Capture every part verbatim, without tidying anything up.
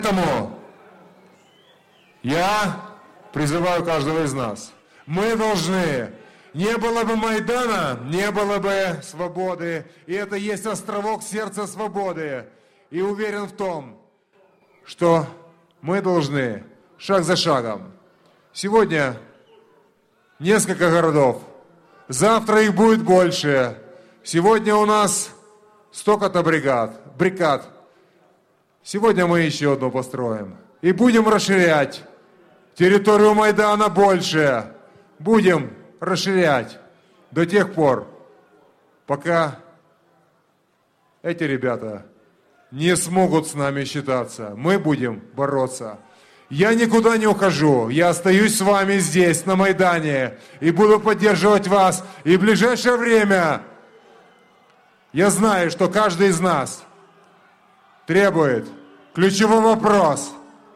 Поэтому я призываю каждого из нас. Мы должны... Не было бы Майдана, не было бы свободы. И это есть островок сердца свободы. И уверен в том, что мы должны шаг за шагом. Сегодня несколько городов. Завтра их будет больше. Сегодня у нас столько-то бригад, бригад. Сегодня мы еще одну построим. И будем расширять территорию Майдана больше. Будем расширять до тех пор, пока эти ребята не смогут с нами считаться. Мы будем бороться. Я никуда не ухожу. Я остаюсь с вами здесь, на Майдане, и буду поддерживать вас. И в ближайшее время я знаю, что каждый из нас требует ключевой вопрос.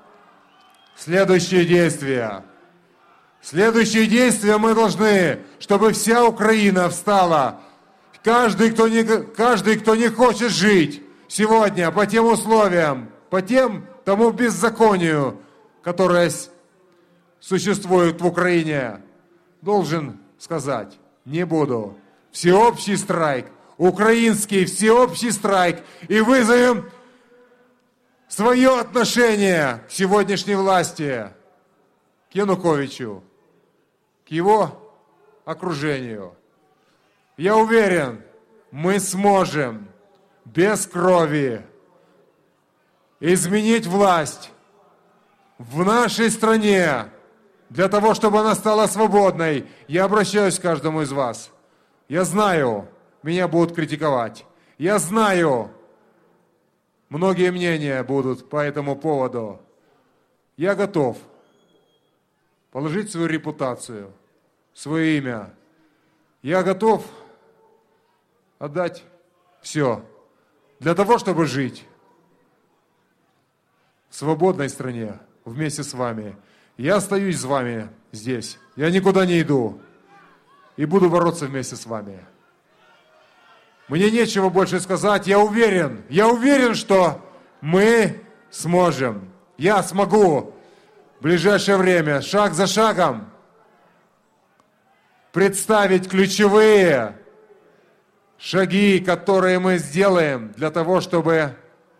Следующие действия. Следующие действия мы должны, чтобы вся Украина встала. Каждый, кто не, каждый, кто не хочет жить сегодня по тем условиям, по тем, тому беззаконию, которое существует в Украине, должен сказать: не буду. Всеобщий страйк, украинский всеобщий страйк, и вызовем свое отношение к сегодняшней власти, к Януковичу, к его окружению. Я уверен, мы сможем без крови изменить власть в нашей стране для того, чтобы она стала свободной. Я обращаюсь к каждому из вас. Я знаю, меня будут критиковать. Я знаю, многие мнения будут по этому поводу. Я готов положить свою репутацию, свое имя. Я готов отдать все для того, чтобы жить в свободной стране вместе с вами. Я остаюсь с вами здесь. Я никуда не иду. И буду бороться вместе с вами. Мне нечего больше сказать. Я уверен, я уверен, что мы сможем. Я смогу в ближайшее время, шаг за шагом, представить ключевые шаги, которые мы сделаем для того, чтобы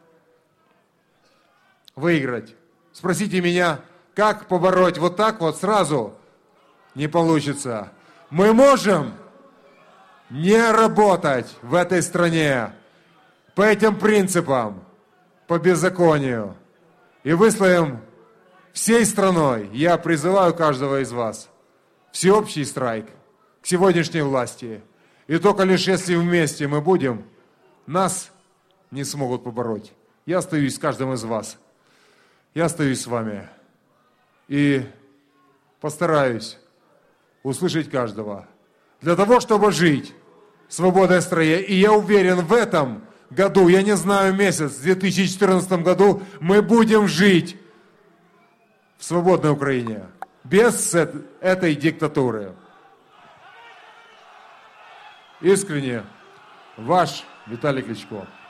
выиграть. Спросите меня, как побороть вот так вот сразу? Не получится. Мы можем не работать в этой стране по этим принципам, по беззаконию, и выслоим всей страной. Я призываю каждого из вас всеобщий страйк к сегодняшней власти. И только лишь если вместе мы будем, нас не смогут побороть. Я остаюсь с каждым из вас. Я остаюсь с вами. И постараюсь услышать каждого. Для того, чтобы жить в свободной стране. И я уверен, в этом году, я не знаю месяц, в две тысячи четырнадцатом году мы будем жить в свободной Украине. Без этой диктатуры. Искренне, ваш Виталий Кличко.